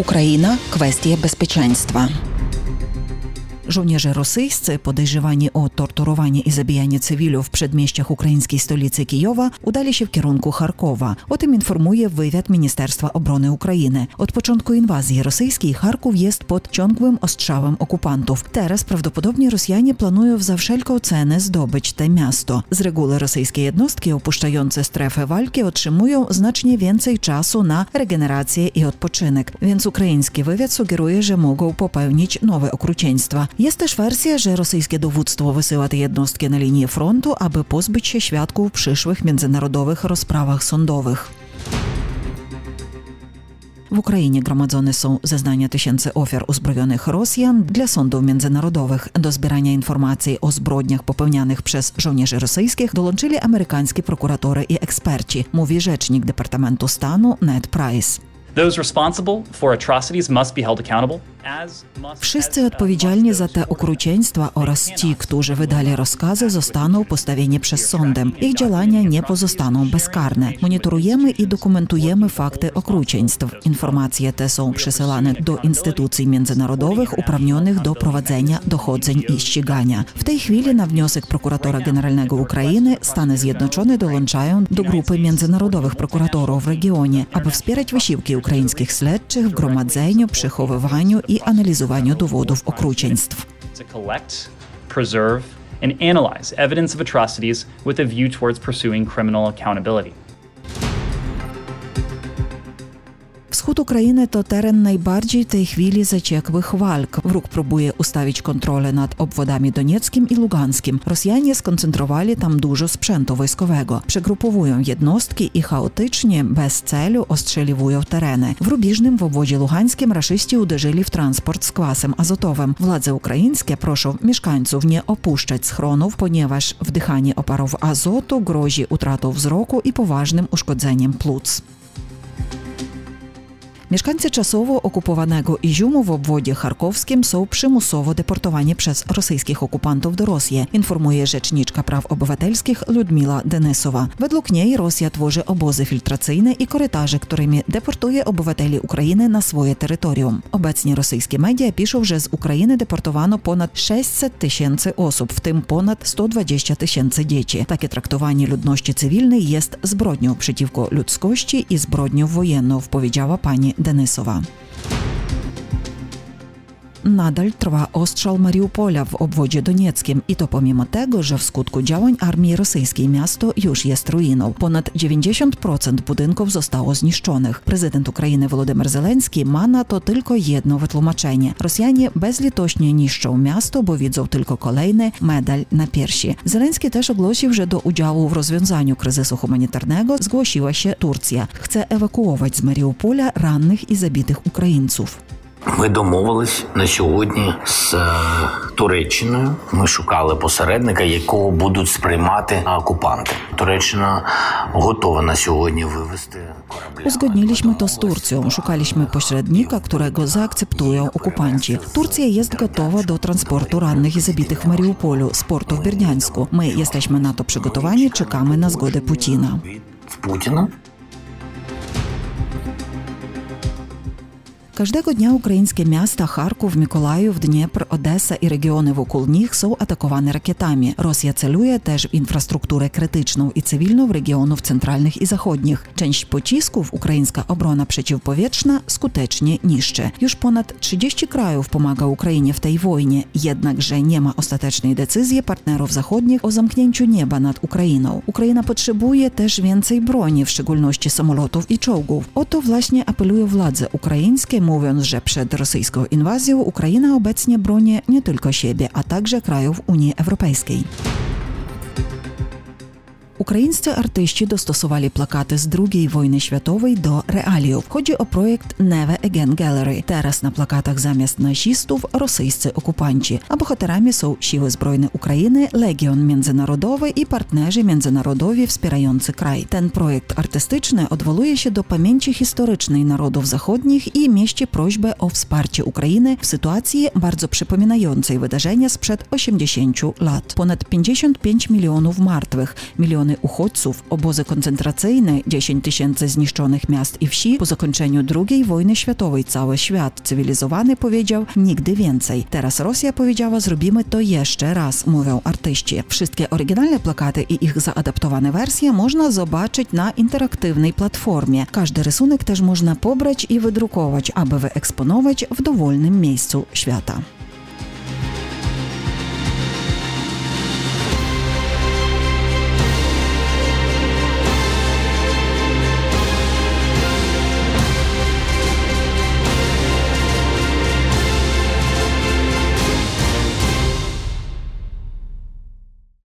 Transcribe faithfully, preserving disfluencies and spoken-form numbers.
Ukraina – kwestia bezpieczeństwa. Żołnierze rosyjscy podejrzewani o torturowanie i zabijanie cywilów w przedmieściach ukraińskiej stolicy Kijowa udali się w kierunku Charkowa. O tym informuje wywiad Ministerstwa Obrony Ukrainy. Od początku inwazji rosyjskiej Charków jest pod ciągłym ostrzałem okupantów. Teraz prawdopodobnie Rosjanie planują za wszelką cenę zdobyć to miasto. Z reguły rosyjskie jednostki opuszczające strefę walki otrzymują znacznie więcej czasu na regenerację i odpoczynek, więc ukraiński wywiad sugeruje, że mogą popełnić nowe okrucieństwa. Jest też wersja, że rosyjskie dowództwo wysyła te jednostki na linię frontu, aby pozbyć się świadków w przyszłych międzynarodowych rozprawach sądowych. W Ukrainie gromadzone są zeznania tysięcy ofiar uzbrojonych Rosjan dla sądów międzynarodowych. Do zbierania informacji o zbrodniach popełnianych przez żołnierzy rosyjskich dołączyli amerykańskie prokuratory i eksperci, mówi rzecznik Departamentu Stanu Ned Price. Wszyscy odpowiedzialni za te okrucieństwa oraz ci, którzy wydali rozkazy, zostaną postawieni przed sądem. Ich działania nie pozostaną bezkarne. Monitorujemy i dokumentujemy fakty okrucieństw. Informacje te są przesyłane do instytucji międzynarodowych uprawnionych do prowadzenia dochodzeń i ścigania. W tej chwili na wniosek prokuratora generalnego Ukrainy Stany Zjednoczone dołączają do grupy międzynarodowych prokuratorów w regionie, aby wspierać wysiłki ukraińskich śledczych w gromadzeniu, przechowywaniu i analizowaniu dowodów okrucieństw. Preserve and analyze evidence of atrocities with a view towards pursuing criminal accountability. Wschód Ukrainy to teren najbardziej w tej chwili zaciekłych walk. Wróg próbuje ustawić kontrolę nad obwodami donieckim i luganskim. Rosjanie skoncentrowali tam dużo sprzętu wojskowego. Przegrupowują jednostki i chaotycznie, bez celu ostrzeliwują tereny. W Rubiżnym w obwodzie lugańskim raszyści uderzyli w transport z kwasem azotowym. Władze ukraińskie proszą mieszkańców nie opuszczać schronów, ponieważ wdychanie oparów azotu grozi utratą wzroku i poważnym uszkodzeniem płuc. Mieszkańcy czasowo okupowanego Izjumu w obwodzie charkowskim są przymusowo deportowani przez rosyjskich okupantów do Rosji, informuje rzeczniczka praw obywatelskich Ludmila Denisowa. Według niej Rosja tworzy obozy filtracyjne i korytarze, którymi deportuje obywateli Ukrainy na swoje terytorium. Obecnie rosyjskie media piszą, że z Ukrainy deportowano ponad sześćset tysięcy osób, w tym ponad sto dwadzieścia tysięcy dzieci. Takie traktowanie ludności cywilnej jest zbrodnią przeciwko ludzkości i zbrodnią wojenną, powiedziała pani Denisowa. Nadal trwa ostrzał Mariupola w obwodzie donieckim i to pomimo tego, że w skutku działań armii rosyjskiej miasto już jest ruiną. Ponad dziewięćdziesiąt procent budynków zostało zniszczonych. Prezydent Ukrainy Wolodymyr Zelenski ma na to tylko jedno wytłumaczenie. Rosjanie bezlitośnie niszczą miasto, bo widzą tylko kolejny medal na piersi. Zelenski też ogłosił, że do udziału w rozwiązaniu kryzysu humanitarnego zgłosiła się Turcja. Chce ewakuować z Mariupola rannych i zabitych Ukraińców. Ми домовились на сьогодні з Туреччиною. Ми шукали посередника, якого будуть сприймати окупанти. Туреччина готова на сьогодні wywезти корабля. Uzgodniliśmy to z Turcją. Szukaliśmy pośrednika, którego zaakceptują okupanci. Turcja jest gotowa do transportu rannych i zabitych w Mariupolu z portu w Бердянску. My jesteśmy na to przygotowani, czekamy na zgodę Putina. W Putina? Każdego dnia ukraińskie miasta Charków, Mikołajów, Dniepr, Odessa i regiony wokół nich są atakowane rakietami. Rosja celuje też w infrastrukturę krytyczną i cywilną w regionów centralnych i zachodnich. Część pocisków ukraińska obrona przeciwpowietrzna skutecznie niszczy. Już ponad trzydzieści krajów pomaga Ukrainie w tej wojnie, jednakże nie ma ostatecznej decyzji partnerów zachodnich o zamknięciu nieba nad Ukrainą. Ukraina potrzebuje też więcej broni, w szczególności samolotów i czołgów. O to właśnie apelują władze ukraińskie, mówiąc, że przed rosyjską inwazją Ukraina obecnie broni nie tylko siebie, a także krajów Unii Europejskiej. Ukraińscy artyści dostosowali plakaty z drugiej wojny światowej do realiów. Chodzi o projekt Never Again Gallery. Teraz na plakatach zamiast nazistów rosyjscy okupanci, a bohaterami są Siły Zbrojne Ukrainy, Legion Międzynarodowy i partnerzy międzynarodowi wspierający kraj. Ten projekt artystyczny odwołuje się do pamięci historycznej narodów zachodnich i mieści prośbę o wsparcie Ukrainy w sytuacji bardzo przypominającej wydarzenia sprzed osiemdziesięciu lat. Ponad pięćdziesiąt pięć milionów martwych, miliony miliony uchodźców, obozy koncentracyjne, dziesięć tysięcy zniszczonych miast i wsi. Po zakończeniu drugiej wojny światowej cały świat cywilizowany powiedział nigdy więcej. Teraz Rosja powiedziała zrobimy to jeszcze raz, mówią artyści. Wszystkie oryginalne plakaty i ich zaadaptowane wersje można zobaczyć na interaktywnej platformie. Każdy rysunek też można pobrać i wydrukować, aby wyeksponować w dowolnym miejscu świata.